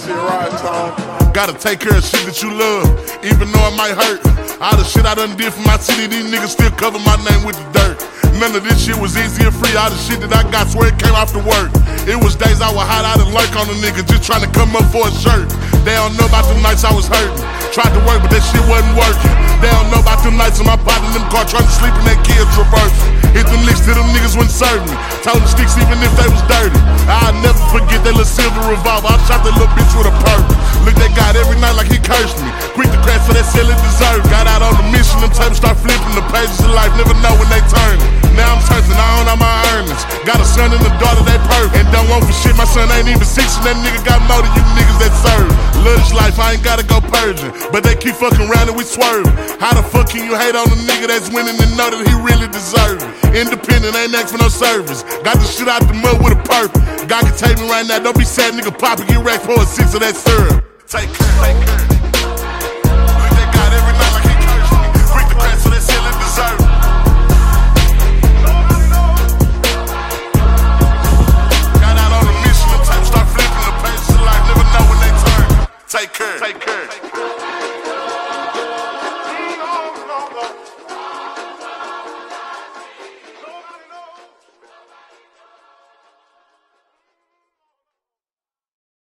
shit right, Tom. Gotta take care of shit that you love, even though it might hurt. All the shit I done did for my city, these niggas still cover my name with the dirt. None of this shit was easy and free. All the shit that I got, swear it came off the work. It was days I would hide out and lurk on a nigga just trying to come up for a shirt. They don't know about them nights I was hurting. Tried to work, but that shit wasn't working. They don't know about them nights in my body in them car trying to sleep in that kid's reverse. Hit them licks till them niggas wouldn't serve me. Told them sticks even if they was dirty. I'll never forget that little silver revolver. I shot that little bitch with a purpose. Looked at God every night like he cursed me. Quick to crash for that silly dessert. Got out on the mission, them tables start flipping the pages of life. Never know when they turn it. Now I'm turning on all my earnings. Got a son and a daughter, they perfect. And don't want for shit, my son ain't even 6 and that nigga got more than you niggas that serve. Love this life, I ain't gotta go purging. But they keep fucking around and we swerve. How the fuck can you hate on a nigga that's winning and know that he really deserve it? Independent, ain't asked for no service. Got the shit out the mud with a purpose. God can take me right now, don't be sad, nigga. Pop and get wrecked for a 6 of that syrup. Take care, take care. Look at God every night like he cursed me. Quick to crash for that